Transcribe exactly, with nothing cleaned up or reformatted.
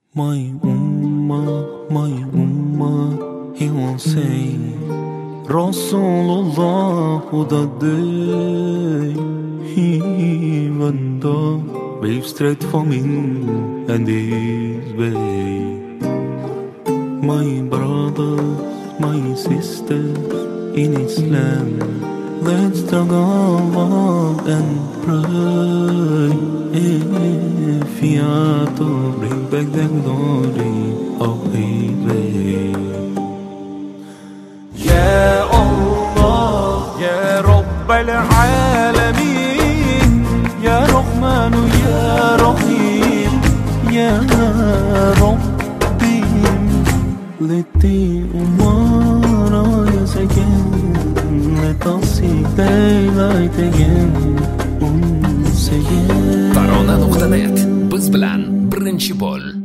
My ummah, my ummah, he won't say Rasulullah the day he went up, waved straight from him and his way. My brothers, my sisters in Islam, let's together and pray. If you are to bring back the glory of His way. Ya Allah, Ya Rabbal Alameen, Ya Rahman, Ya Rahim, Ya Rabbi, let the Ummah rise again, let us see daylight again. Farona nuqta net biz bilan birinchi bo'l.